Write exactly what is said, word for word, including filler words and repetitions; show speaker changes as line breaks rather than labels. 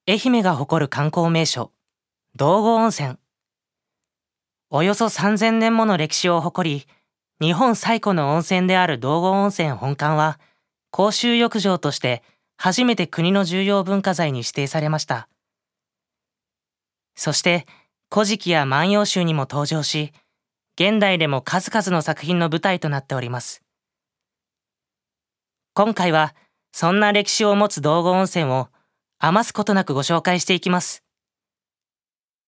愛媛が誇る観光名所、道後温泉。およそさんぜんねんもの歴史を誇り、日本最古の温泉である道後温泉本館は、公衆浴場として初めて国の重要文化財に指定されました。そして、古事記や万葉集にも登場し、現代でも数々の作品の舞台となっております。今回は、そんな歴史を持つ道後温泉を余すことなくご紹介していきます。